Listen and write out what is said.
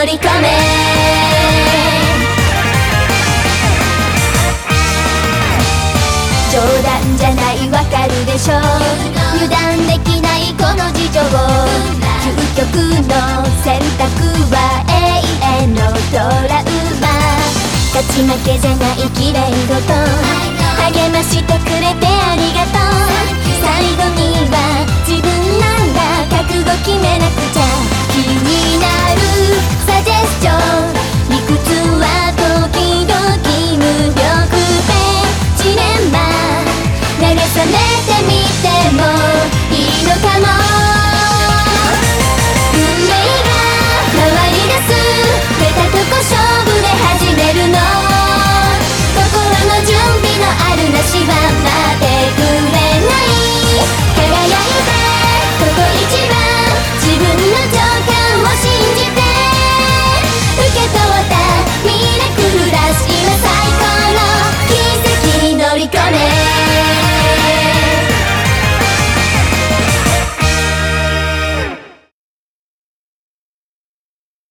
り込め。冗談じゃないわかるでしょ。油断できないこの事情。究極の選択は永遠のドラマ。勝ち負けじゃない綺麗事。励ましてくれてありがとう。最後には自分の